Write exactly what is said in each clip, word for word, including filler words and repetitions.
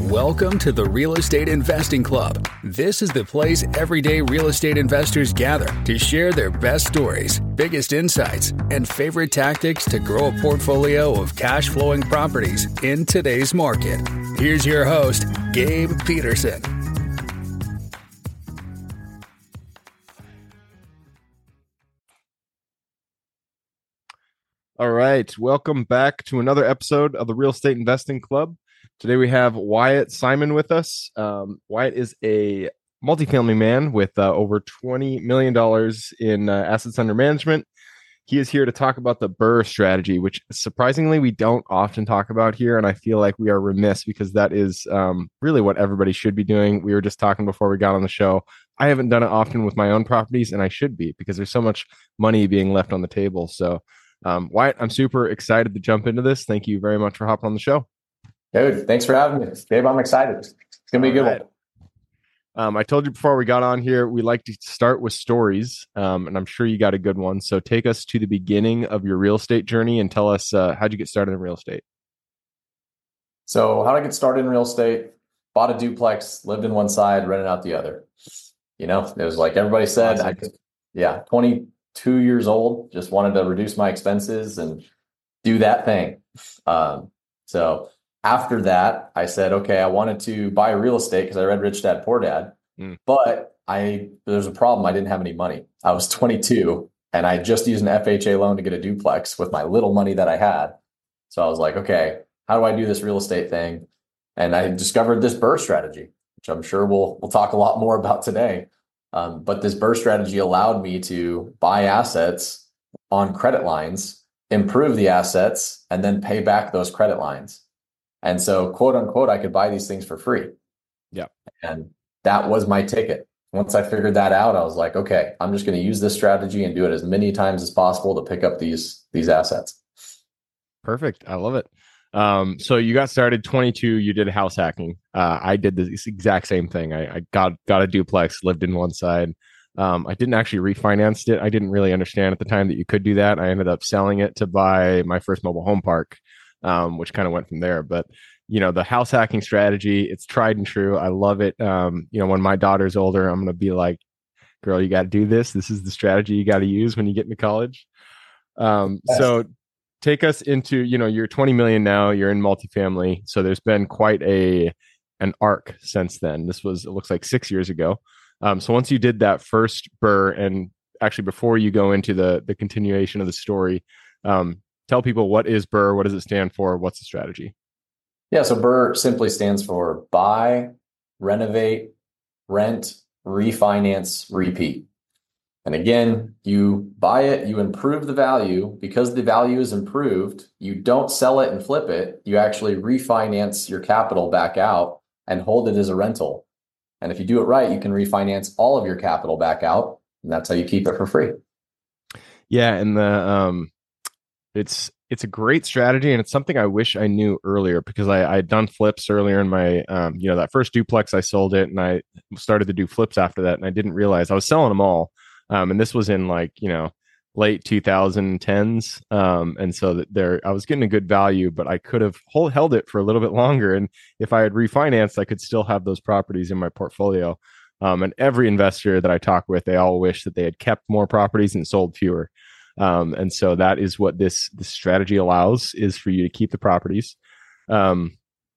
Welcome to the Real Estate Investing Club. This is the place everyday real estate investors gather to share their best stories, biggest insights, and favorite tactics to grow a portfolio of cash flowing properties in today's market. Here's your host, Gabe Peterson. All right. Welcome back to another episode of the Real Estate Investing Club. Today we have Wyatt Simon with us. Um, Wyatt is a multifamily man with uh, over twenty million dollars in uh, assets under management. He is here to talk about the BRRRR strategy, which surprisingly we don't often talk about here. And I feel like we are remiss because that is um, really what everybody should be doing. We were just talking before we got on the show. I haven't done it often with my own properties, and I should be because there's so much money being left on the table. So um, Wyatt, I'm super excited to jump into this. Thank you very much for hopping on the show. Dude, thanks for having me. Gabe, I'm excited. It's going to be a good right. one. Um, I told you before we got on here, we like to start with stories, um, and I'm sure you got a good one. So take us to the beginning of your real estate journey and tell us uh, how'd you get started in real estate? So how did I get started in real estate? Bought a duplex, lived in one side, rented out the other. You know, it was like everybody said, awesome. I could, yeah, twenty-two years old, just wanted to reduce my expenses and do that thing. Um, so After that, I said, okay, I wanted to buy real estate because I read Rich Dad, Poor Dad, mm. but I there's a problem. I didn't have any money. I was twenty-two and I just used an F H A loan to get a duplex with my little money that I had. So I was like, okay, how do I do this real estate thing? And I discovered this BRRRR strategy, which I'm sure we'll we'll talk a lot more about today. Um, but this BRRRR strategy allowed me to buy assets on credit lines, improve the assets, and then pay back those credit lines. And so, quote unquote, I could buy these things for free. Yeah. And that was my ticket. Once I figured that out, I was like, okay, I'm just going to use this strategy and do it as many times as possible to pick up these, these assets. Perfect. I love it. Um, so you got started twenty-two, you did house hacking. Uh, I did this exact same thing. I, I got, got a duplex, lived in one side. Um, I didn't actually refinance it. I didn't really understand at the time that you could do that. I ended up selling it to buy my first mobile home park. Um, which kind of went from there. But, you know, the house hacking strategy, it's tried and true. I love it. Um, you know, when my daughter's older, I'm going to be like, girl, you got to do this. This is the strategy you got to use when you get into college. Um, so take us into, you know, you're twenty million now, you're in multifamily. So there's been quite a, an arc since then. This was, it looks like six years ago. Um, so once you did that first BRRRR, and actually before you go into the, the continuation of the story, um, tell people, what is BRRRR? What does it stand for? What's the strategy? Yeah, so BRRRR simply stands for buy, renovate, rent, refinance, repeat. And again, you buy it, you improve the value. Because the value is improved, you don't sell it and flip it. You actually refinance your capital back out and hold it as a rental. And if you do it right, you can refinance all of your capital back out. And that's how you keep it for free. Yeah, and the um It's it's a great strategy, and it's something I wish I knew earlier because I had done flips earlier in my, um, you know, that first duplex, I sold it, and I started to do flips after that, and I didn't realize I was selling them all. Um, and this was in like, you know, late twenty tens. Um, and so that there, I was getting a good value, but I could have hold, held it for a little bit longer. And if I had refinanced, I could still have those properties in my portfolio. Um, and every investor that I talk with, they all wish that they had kept more properties and sold fewer. Um, and so that is what this, this strategy allows, is for you to keep the properties. Um,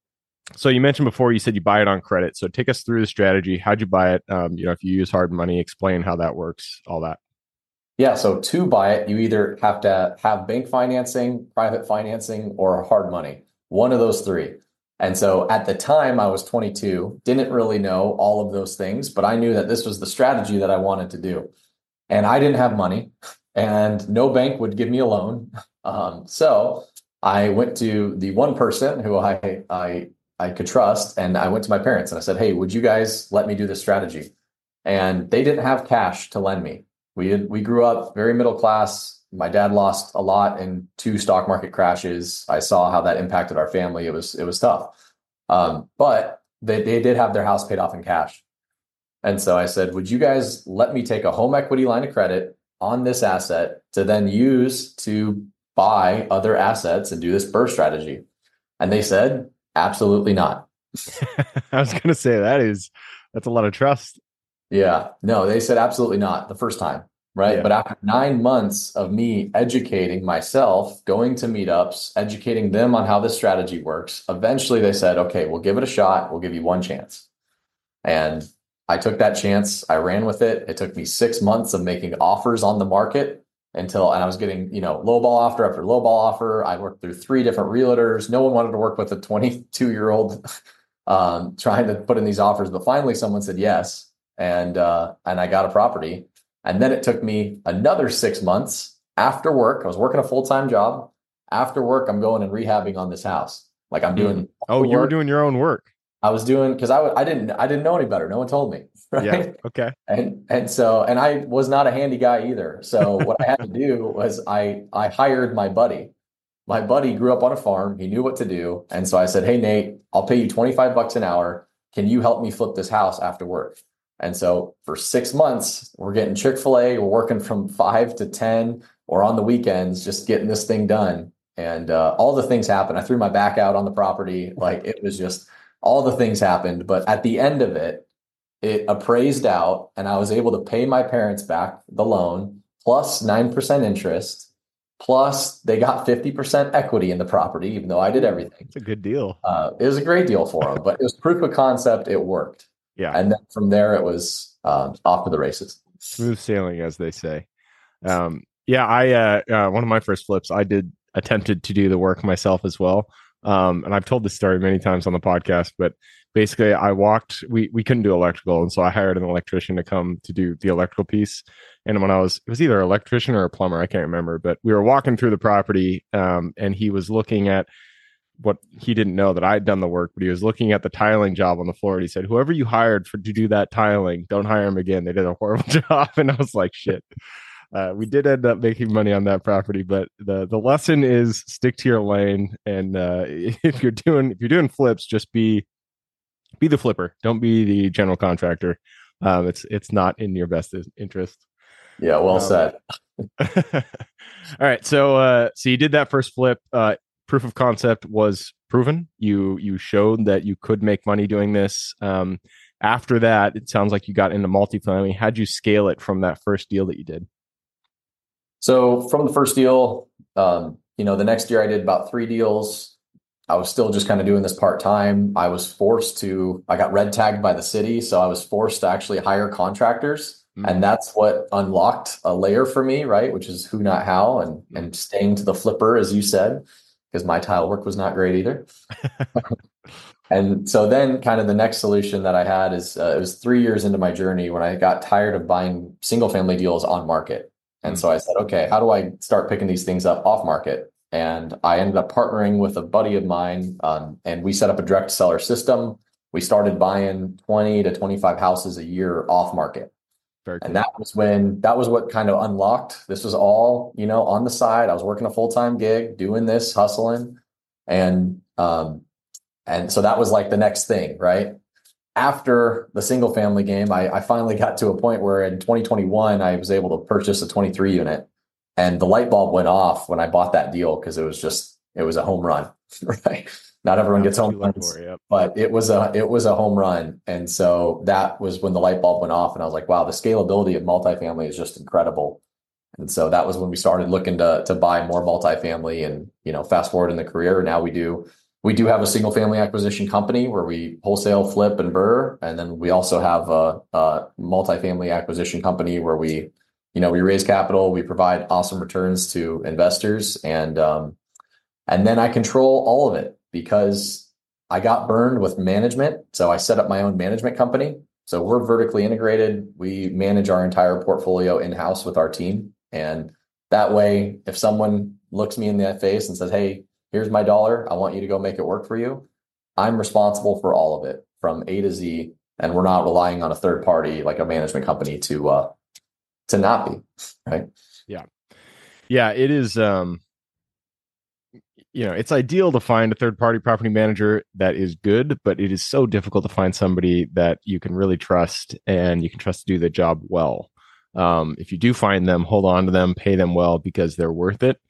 so you mentioned before, you said you buy it on credit. So take us through the strategy. How'd you buy it? Um, you know, if you use hard money, explain how that works, all that. Yeah. So to buy it, you either have to have bank financing, private financing, or hard money, one of those three. And so at the time I was twenty-two, didn't really know all of those things, but I knew that this was the strategy that I wanted to do. And I didn't have money. And no bank would give me a loan. Um, so I went to the one person who I, I, I could trust. And I went to my parents and I said, hey, would you guys let me do this strategy? And they didn't have cash to lend me. We had, we grew up very middle class. My dad lost a lot in two stock market crashes. I saw how that impacted our family. It was, it was tough. Um, but they, they did have their house paid off in cash. And so I said, would you guys let me take a home equity line of credit on this asset to then use to buy other assets and do this BRRRR strategy? And they said, absolutely not. I was going to say that is, that's a lot of trust. Yeah, no, they said absolutely not the first time, right? Yeah. But after nine months of me educating myself, going to meetups, educating them on how this strategy works, eventually they said, okay, we'll give it a shot. We'll give you one chance. And I took that chance. I ran with it. It took me six months of making offers on the market until, and I was getting, you know, lowball offer after lowball offer. I worked through three different realtors. No one wanted to work with a twenty-two year old um, trying to put in these offers, but finally someone said yes. And, uh, and I got a property. And then it took me another six months after work. I was working a full-time job. After work, I'm going and rehabbing on this house. Like I'm doing. Oh, you were doing your own work. I was doing, cause I, w- I didn't, I didn't know any better. No one told me. Right. Yeah. Okay. And, and so, and I was not a handy guy either. So what I had to do was I, I hired my buddy. My buddy grew up on a farm. He knew what to do. And so I said, hey, Nate, I'll pay you twenty-five bucks an hour. Can you help me flip this house after work? And so for six months, we're getting Chick-fil-A. We're working from five to ten or on the weekends, just getting this thing done. And uh, all the things happened. I threw my back out on the property. Like it was just, all the things happened. But at the end of it, it appraised out and I was able to pay my parents back the loan plus nine percent interest. Plus they got fifty percent equity in the property, even though I did everything. It's a good deal. Uh, it was a great deal for them, but it was proof of concept. It worked. Yeah. And then from there, it was um, off to the races. Smooth sailing, as they say. Um, yeah, I uh, uh, one of my first flips, I did attempted to do the work myself as well. Um, and I've told this story many times on the podcast, but basically I walked, we, we couldn't do electrical. And so I hired an electrician to come to do the electrical piece. And when I was, it was either an electrician or a plumber, I can't remember, but we were walking through the property um, and he was looking at what he didn't know that I'd done the work, but he was looking at the tiling job on the floor. And he said, whoever you hired for to do that tiling, don't hire him again. They did a horrible job. And I was like, shit. Uh, we did end up making money on that property, but the the lesson is stick to your lane. And uh, if you're doing if you're doing flips, just be be the flipper. Don't be the general contractor. Um, it's it's not in your best interest. Yeah, well um, said. All right, so uh, so you did that first flip. Uh, proof of concept was proven. You you showed that you could make money doing this. Um, after that, it sounds like you got into multifamily. How'd you scale it from that first deal that you did? So from the first deal, um, you know, the next year I did about three deals. I was still just kind of doing this part-time. I was forced to, I got red tagged by the city. So I was forced to actually hire contractors. Mm-hmm. And that's what unlocked a layer for me, right? Which is who, not how, and, mm-hmm. and staying to the flipper, as you said, because my tile work was not great either. And so then kind of the next solution that I had is, uh, it was three years into my journey when I got tired of buying single family deals on market. And so I said, okay, how do I start picking these things up off market? And I ended up partnering with a buddy of mine, um, and we set up a direct seller system. We started buying twenty to twenty-five houses a year off market. Very cool. And that was when, that was what kind of unlocked. This was all, you know, on the side. I was working a full-time gig, doing this, hustling. And, um, and so that was like the next thing, right? After the single family game, I, I finally got to a point where in twenty twenty-one, I was able to purchase a twenty-three unit, and the light bulb went off when I bought that deal because it was just, it was a home run, right? Not everyone gets home runs, yep. but it was a, it was a home run. And so that was when the light bulb went off and I was like, wow, the scalability of multifamily is just incredible. And so that was when we started looking to, to buy more multifamily. And, you know, fast forward in the career, now we do We do have a single family acquisition company where we wholesale, flip, and burr. And then we also have a, a multifamily acquisition company where we, you know, we raise capital, we provide awesome returns to investors. And, um, and then I control all of it because I got burned with management. So I set up my own management company. So we're vertically integrated. We manage our entire portfolio in-house with our team. And that way, if someone looks me in the face and says, hey, here's my dollar, I want you to go make it work for you, I'm responsible for all of it from A to Z. And we're not relying on a third party like a management company to uh, to not be, right? Yeah. Yeah, it is. Um, you know, it's ideal to find a third party property manager that is good, but it is so difficult to find somebody that you can really trust and you can trust to do the job well. Um, if you do find them, hold on to them, pay them well because they're worth it.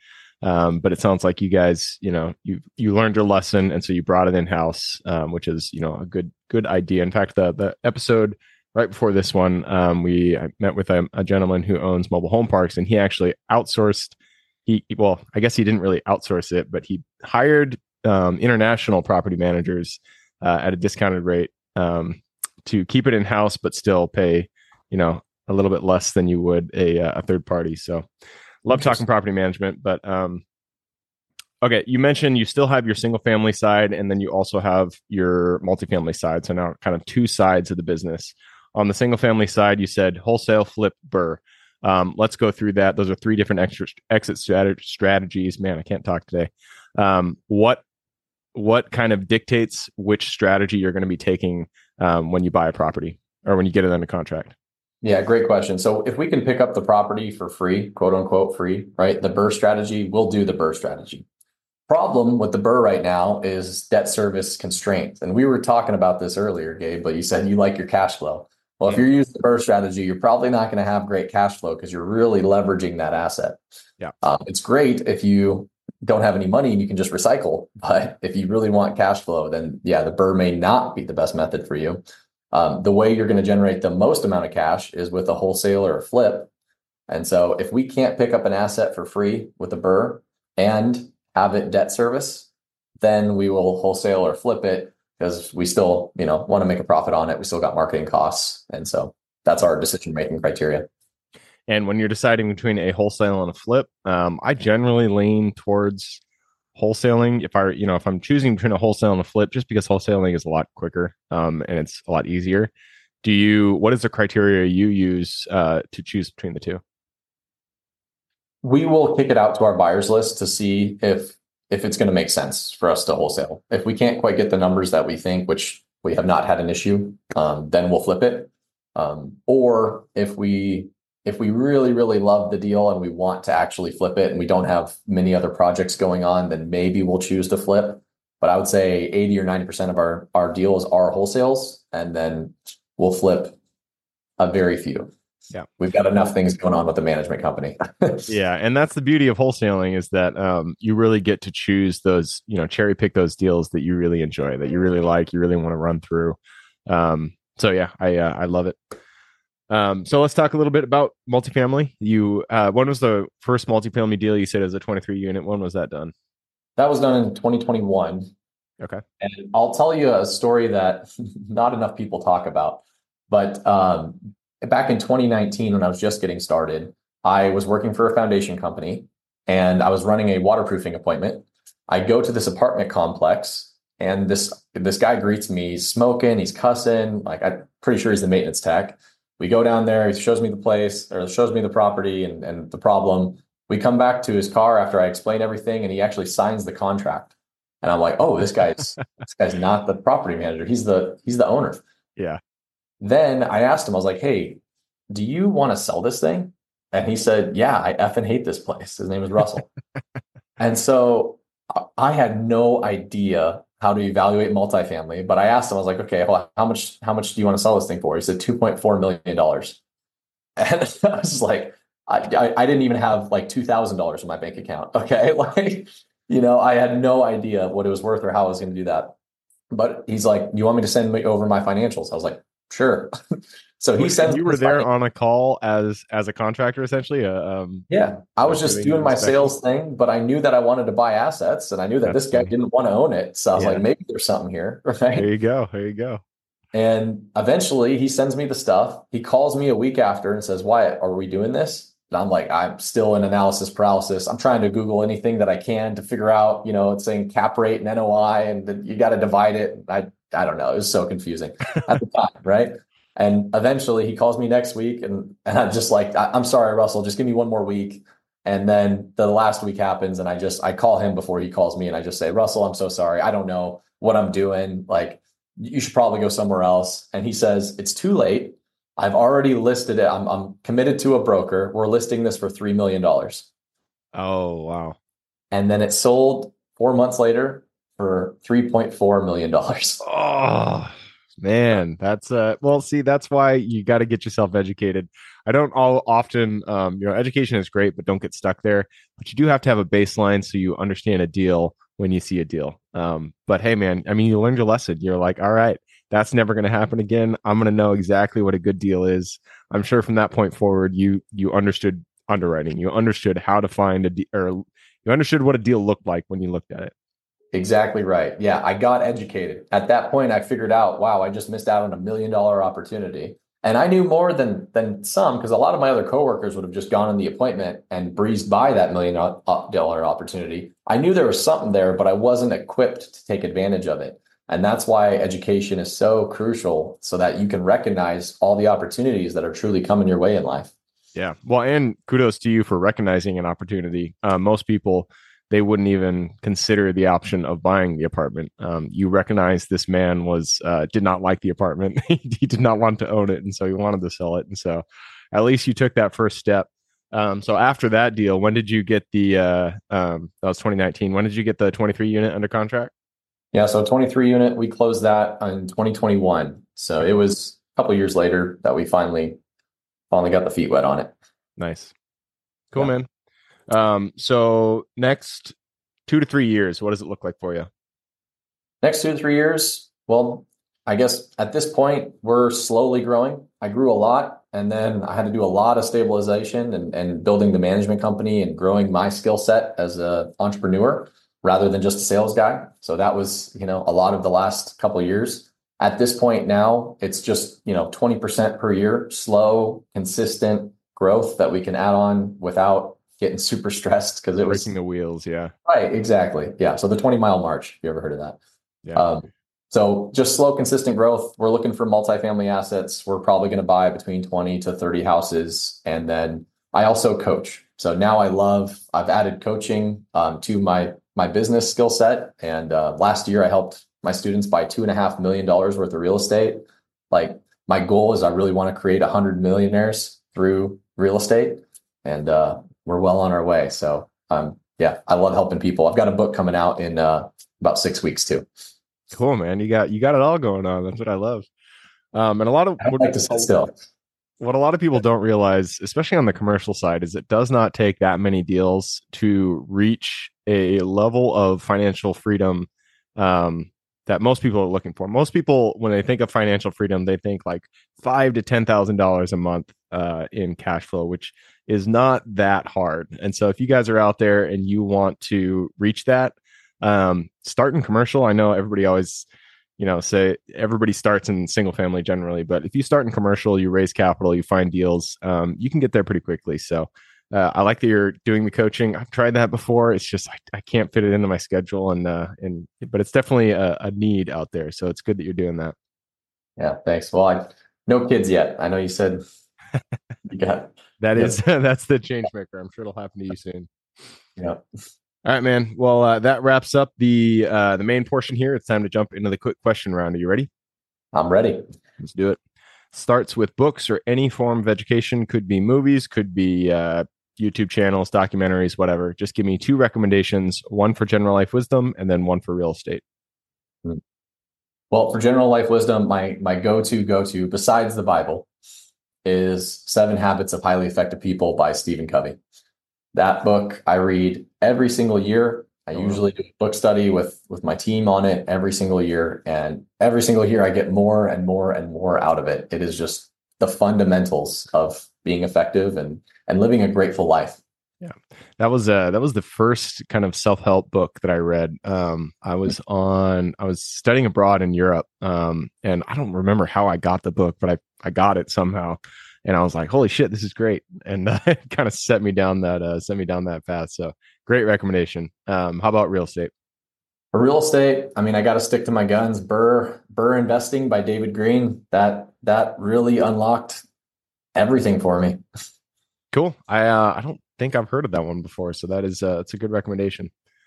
Um, but it sounds like you guys, you know, you you learned your lesson, and so you brought it in house, um, which is, you know, a good good idea. In fact, the the episode right before this one, um, we I met with a, a gentleman who owns mobile home parks, and he actually outsourced. He well, I guess he didn't really outsource it, but he hired um, international property managers uh, at a discounted rate um, to keep it in house, but still pay, you know, a little bit less than you would a a third party. So. Love talking property management, but um, okay, you mentioned you still have your single family side, and then you also have your multifamily side. So now kind of two sides of the business. On the single family side, you said wholesale, flip, burr. Um, let's go through that. Those are three different extra exit strat- strategies. Man, I can't talk today. Um, what what kind of dictates which strategy you're going to be taking um, when you buy a property or when you get it under contract? Yeah, great question. So if we can pick up the property for free, quote unquote free, right? The burr strategy, we'll do the burr strategy. Problem with the burr right now is debt service constraints. And we were talking about this earlier, Gabe, but you said you like your cash flow. Well, if you're using the burr strategy, you're probably not going to have great cash flow because you're really leveraging that asset. Yeah, um, it's great if you don't have any money and you can just recycle. But if you really want cash flow, then yeah, the burr may not be the best method for you. Um, the way you're going to generate the most amount of cash is with a wholesale or a flip. And so if we can't pick up an asset for free with a burr and have it debt service, then we will wholesale or flip it because we still, you know, want to make a profit on it. We still got marketing costs. And so that's our decision-making criteria. And when you're deciding between a wholesale and a flip, um, I generally lean towards wholesaling. If I, you know, if I'm choosing between a wholesale and a flip, just because wholesaling is a lot quicker um, and it's a lot easier. Do you, what is the criteria you use uh, to choose between the two? We will kick it out to our buyers list to see if, if it's going to make sense for us to wholesale. If we can't quite get the numbers that we think, which we have not had an issue, um, then we'll flip it. Um, or if we, If we really, really love the deal and we want to actually flip it and we don't have many other projects going on, then maybe we'll choose to flip. But I would say eighty or ninety percent of our, our deals are wholesales, and then we'll flip a very few. Yeah. We've got enough things going on with the management company. Yeah. And that's the beauty of wholesaling is that um, you really get to choose those, you know, cherry pick those deals that you really enjoy, that you really like, you really want to run through. Um, so yeah, I, uh, I love it. Um, so let's talk a little bit about multifamily. You, uh, when was the first multifamily deal you said as a twenty-three unit? When was that done? That was done in twenty twenty-one. Okay. And I'll tell you a story that not enough people talk about, but, um, back in twenty nineteen, when I was just getting started, I was working for a foundation company and I was running a waterproofing appointment. I go to this apartment complex and this, this guy greets me, he's smoking, he's cussing. Like, I'm pretty sure he's the maintenance tech. We go down there, he shows me the place or shows me the property and, and the problem. We come back to his car after I explain everything and he actually signs the contract. And I'm like, oh, this guy's, this guy's not the property manager. He's the, he's the owner. Yeah. Then I asked him, I was like, hey, do you want to sell this thing? And he said, yeah, I effing hate this place. His name is Russell. And so I had no idea how to evaluate multifamily, but I asked him, I was like, okay, well, how much, how much do you want to sell this thing for? He said two point four million dollars. And I was like, I, I, I didn't even have like two thousand dollars in my bank account. Okay. Like, you know, I had no idea what it was worth or how I was going to do that. But he's like, you want me to send me over my financials? I was like, sure. So he sends. You were there on a call as as a contractor, essentially. Uh, um, yeah, I was just doing my sales thing, but I knew that I wanted to buy assets, and I knew that this guy didn't want to own it. So I was like, maybe there's something here, right? There you go. There you go. And eventually, he sends me the stuff. He calls me a week after and says, "Wyatt, are we doing this?" And I'm like, "I'm still in analysis paralysis. I'm trying to Google anything that I can to figure out, you know, it's saying cap rate and N O I, and you got to divide it." I I don't know. It was so confusing at the time, right? And eventually he calls me next week and, and I'm just like, I, I'm sorry, Russell, just give me one more week. And then the last week happens and I just, I call him before he calls me and I just say, Russell, I'm so sorry. I don't know what I'm doing. Like, you should probably go somewhere else. And he says, it's too late. I've already listed it. I'm, I'm committed to a broker. We're listing this for three million dollars. Oh, wow. And then it sold four months later for three point four million dollars. Oh, Man, that's uh well, see, that's why you got to get yourself educated. I don't all often um you know, education is great, but don't get stuck there. But you do have to have a baseline so you understand a deal when you see a deal. Um, but hey man, I mean you learned your lesson. You're like, all right, that's never gonna happen again. I'm gonna know exactly what a good deal is. I'm sure from that point forward, you you understood underwriting, you understood how to find a de- or you understood what a deal looked like when you looked at it. Exactly right. Yeah, I got educated. At that point, I figured out, wow, I just missed out on a million dollar opportunity. And I knew more than than some because a lot of my other coworkers would have just gone on the appointment and breezed by that million dollar opportunity. I knew there was something there, but I wasn't equipped to take advantage of it. And that's why education is so crucial so that you can recognize all the opportunities that are truly coming your way in life. Yeah. Well, and kudos to you for recognizing an opportunity. Uh, most people, they wouldn't even consider the option of buying the apartment. Um, you recognize this man was uh, did not like the apartment. He did not want to own it, and so he wanted to sell it. And so, at least you took that first step. Um, so after that deal, when did you get the? Uh, um, that was twenty nineteen. When did you get the twenty-three unit under contract? Yeah, so twenty-three unit, we closed that in twenty twenty-one. So it was a couple years later that we finally finally got the feet wet on it. Nice, cool, Yeah. man. Um, so next two to three years, what does it look like for you? Next two to three years, well, I guess at this point we're slowly growing. I grew a lot, and then I had to do a lot of stabilization and, and building the management company and growing my skill set as an entrepreneur rather than just a sales guy. So that was, you know, a lot of the last couple of years. At this point now, it's just, you know, twenty percent per year, slow, consistent growth that we can add on without getting super stressed because it was breaking the wheels. Yeah. right. Exactly. Yeah. So the twenty mile march, if you ever heard of that? Yeah. Um, so just slow, consistent growth. We're looking for multifamily assets. We're probably going to buy between twenty to thirty houses. And then I also coach. So now I love, I've added coaching um, to my, my business skill set. And uh, last year I helped my students buy two and a half million dollars worth of real estate. Like my goal is I really want to create a hundred millionaires through real estate. And uh, we're well on our way. So um, yeah, I love helping people. I've got a book coming out in uh, about six weeks too. Cool, man. You got you got it all going on. That's what I love. Um, and a lot of I what, like to sit still. what a lot of people don't realize, especially on the commercial side, is it does not take that many deals to reach a level of financial freedom um, that most people are looking for. Most people, when they think of financial freedom, they think like five to ten thousand dollars a month uh, in cash flow, which is not that hard. And so, if you guys are out there and you want to reach that, um, start in commercial. I know everybody always, you know, say everybody starts in single family generally, but if you start in commercial, you raise capital, you find deals, um, you can get there pretty quickly. So uh, I like that you're doing the coaching. I've tried that before. It's just I, I can't fit it into my schedule, and uh, and but it's definitely a, a need out there. So it's good that you're doing that. Yeah, thanks. Well, I no kids yet. I know you said you got that yep. is that's the change maker. I'm sure it'll happen to you soon. Yeah. All right, man. Well, uh, that wraps up the uh, the main portion here. It's time to jump into the quick question round. Are you ready? I'm ready. Let's do it. Starts with books or any form of education. Could be movies, could be uh, YouTube channels, documentaries, whatever. Just give me two recommendations, one for general life wisdom and then one for real estate. Well, for general life wisdom, my my go-to go-to besides the Bible is Seven Habits of Highly Effective People by Stephen Covey. That book I read every single year. I oh, usually do a book study with, with my team on it every single year. And every single year I get more and more and more out of it. It is just the fundamentals of being effective and, and living a grateful life. Yeah, that was uh that was the first kind of self-help book that I read. Um, I was on, I was studying abroad in Europe. Um, and I don't remember how I got the book, but I, I got it somehow. And I was like, holy shit, this is great. And uh, it kind of set me down that, uh, set me down that path. So great recommendation. Um, how about real estate? For real estate, I mean, I got to stick to my guns. Burr, Burr Investing by David Green. That, that really unlocked everything for me. Cool. I, uh, I don't think I've heard of that one before. So that is, uh, it's a good recommendation.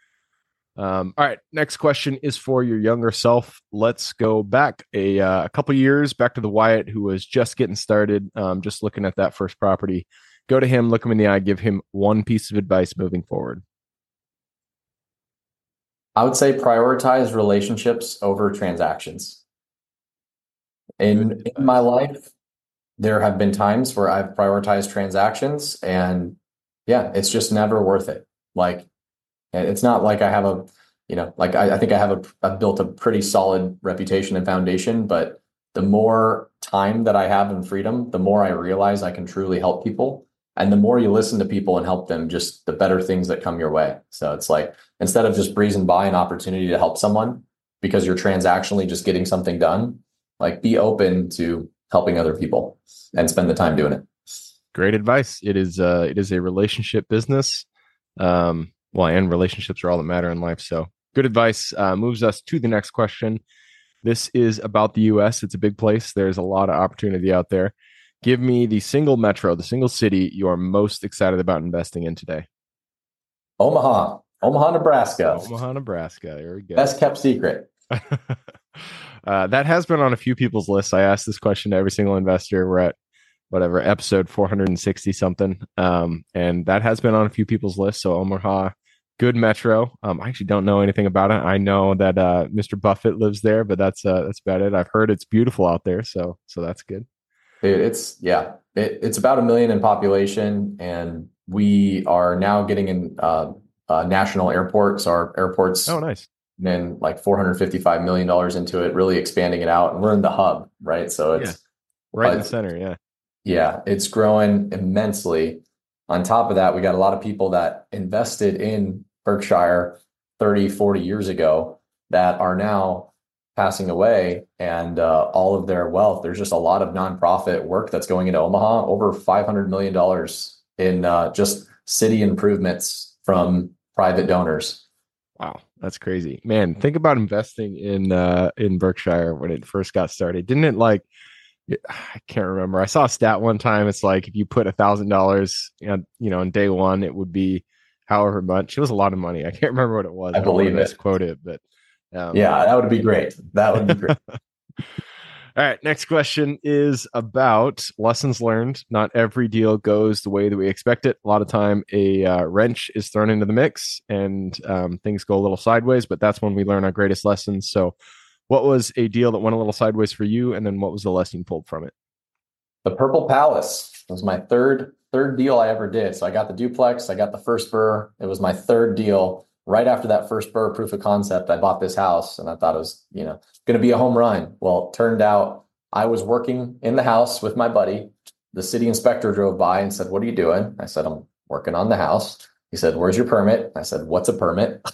Um, all right. Next question is for your younger self. Let's go back a, uh, a couple years back to the Wyatt who was just getting started, um, just looking at that first property. Go to him, look him in the eye, give him one piece of advice moving forward. I would say prioritize relationships over transactions. In, in my life, there have been times where I've prioritized transactions, and yeah, it's just never worth it. Like, it's not like I have a, you know, like I, I think I have a, I've built a pretty solid reputation and foundation, but the more time that I have in freedom, the more I realize I can truly help people. And the more you listen to people and help them, just the better things that come your way. So it's like, instead of just breezing by an opportunity to help someone because you're transactionally just getting something done, like be open to helping other people and spend the time doing it. Great advice. It is, uh, it is a relationship business. Um, well, and relationships are all that matter in life. So good advice. Uh, moves us to the next question. This is about the U S. It's a big place. There's a lot of opportunity out there. Give me the single metro, the single city you are most excited about investing in today. Omaha, Omaha, Nebraska. Omaha, Nebraska. There we go. Best kept secret. uh, that has been on a few people's lists. I asked this question to every single investor. We're at whatever episode four hundred sixty something. Um, and that has been on a few people's lists. So Omaha, good metro. Um, I actually don't know anything about it. I know that uh, Mister Buffett lives there, but that's uh, that's about it. I've heard it's beautiful out there. So so that's good. Dude, it's yeah, it, it's about a million in population, and we are now getting in uh, uh, national airports. Our airports, oh nice, then like four hundred fifty-five million dollars into it, really expanding it out, and we're in the hub, right? So it's yeah. right uh, in the center, yeah, yeah, it's growing immensely. On top of that, we got a lot of people that invested in Berkshire thirty, forty years ago that are now passing away, and uh, all of their wealth. There's just a lot of nonprofit work that's going into Omaha, over five hundred million dollars in uh, just city improvements from private donors. Wow, that's crazy, man. Think about investing in uh, in Berkshire when it first got started. Didn't it like? I can't remember. I saw a stat one time. It's like if you put a thousand dollars, you know, on day one, it would be however much. It was a lot of money. I can't remember what it was. I, I believe it. Misquote it, but. Um, yeah, that would be great. That would be great. All right. Next question is about lessons learned. Not every deal goes the way that we expect it. A lot of time a uh, wrench is thrown into the mix and um, things go a little sideways, but that's when we learn our greatest lessons. So what was a deal that went a little sideways for you? And then what was the lesson you pulled from it? The Purple Palace was my third, third deal I ever did. So I got the duplex, I got the first burr. It was my third deal. Right after that first burr proof of concept, I bought this house and I thought it was, you know, going to be a home run. Well, it turned out I was working in the house with my buddy. The city inspector drove by and said, "What are you doing?" I said, "I'm working on the house." He said, "Where's your permit?" I said, "What's a permit?"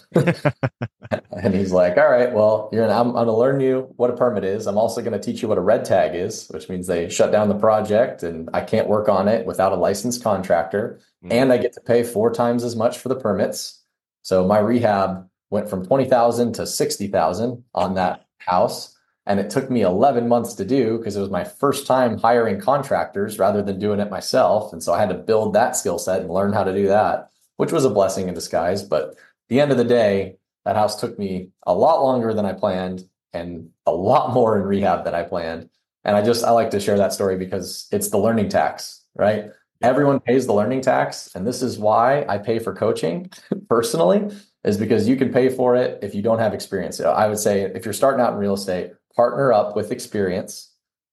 And he's like, "All right, well, you're gonna, I'm, I'm going to learn you what a permit is. I'm also going to teach you what a red tag is," which means they shut down the project and I can't work on it without a licensed contractor. Mm-hmm. And I get to pay four times as much for the permits. So my rehab went from twenty thousand to sixty thousand on that house. And it took me eleven months to do because it was my first time hiring contractors rather than doing it myself. And so I had to build that skill set and learn how to do that, which was a blessing in disguise. But at the end of the day, that house took me a lot longer than I planned and a lot more in rehab than I planned. And I just, I like to share that story because it's the learning tax, right? Everyone pays the learning tax. And this is why I pay for coaching personally, is because you can pay for it if you don't have experience. I would say if you're starting out in real estate, partner up with experience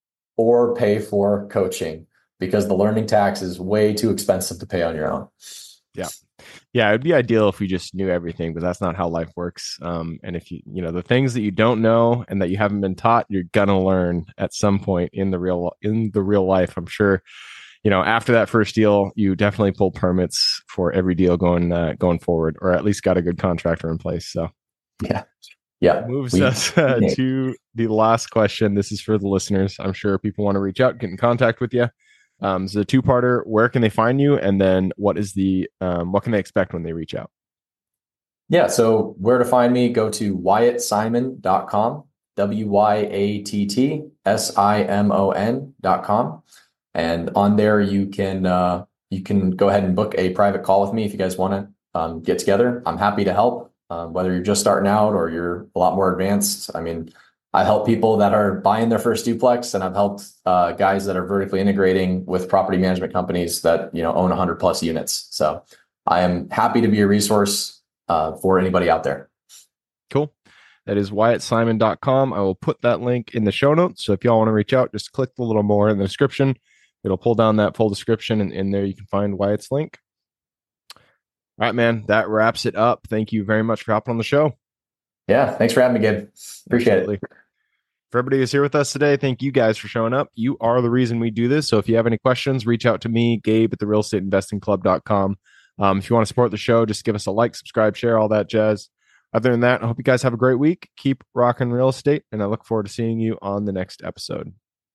or pay for coaching because the learning tax is way too expensive to pay on your own. Yeah. Yeah. It'd be ideal if we just knew everything, but that's not how life works. Um, and if you, you know, the things that you don't know and that you haven't been taught, you're going to learn at some point in the real, in the real life. I'm sure, you know, after that first deal, you definitely pull permits for every deal going uh, going forward, or at least got a good contractor in place. So, yeah, yeah. Moves we, us uh, to the last question. This is for the listeners. I'm sure people want to reach out, get in contact with you. Um, so, a two-parter: where can they find you, and then what is the um, what can they expect when they reach out? Yeah. So, where to find me? Go to wyatt simon dot com. W Y A T T S I M O N dot com. And on there, you can uh, you can go ahead and book a private call with me if you guys want to um, get together. I'm happy to help, um, whether you're just starting out or you're a lot more advanced. I mean, I help people that are buying their first duplex, and I've helped uh, guys that are vertically integrating with property management companies that you know own one hundred plus units. So I am happy to be a resource uh, for anybody out there. Cool. That is wyatt simon dot com. I will put that link in the show notes. So if y'all want to reach out, just click the little more in the description. It'll pull down that full description, and in there you can find Wyatt's link. All right, man, that wraps it up. Thank you very much for hopping on the show. Yeah, thanks for having me, Gabe. Appreciate Absolutely. it. For everybody who's here with us today, thank you guys for showing up. You are the reason we do this. So if you have any questions, reach out to me, Gabe at the real estate investing club dot com. Um, if you want to support the show, just give us a like, subscribe, share, all that jazz. Other than that, I hope you guys have a great week. Keep rocking real estate, and I look forward to seeing you on the next episode.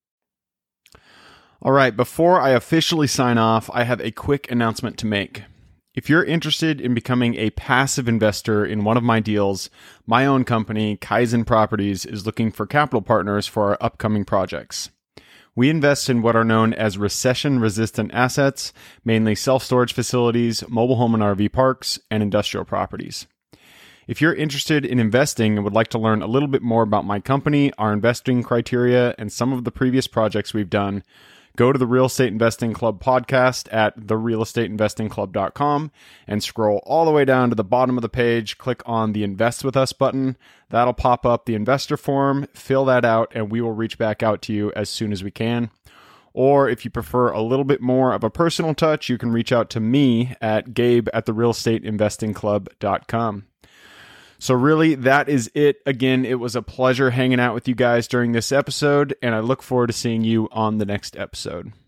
All right, before I officially sign off, I have a quick announcement to make. If you're interested in becoming a passive investor in one of my deals, my own company, Kaizen Properties, is looking for capital partners for our upcoming projects. We invest in what are known as recession-resistant assets, mainly self-storage facilities, mobile home and R V parks, and industrial properties. If you're interested in investing and would like to learn a little bit more about my company, our investing criteria, and some of the previous projects we've done, go to the Real Estate Investing Club podcast at the real estate investing club dot com and scroll all the way down to the bottom of the page. Click on the Invest With Us button. That'll pop up the investor form. Fill that out, and we will reach back out to you as soon as we can. Or if you prefer a little bit more of a personal touch, you can reach out to me at gabe at the real estate investing club dot com. So really, that is it. Again, it was a pleasure hanging out with you guys during this episode, and I look forward to seeing you on the next episode.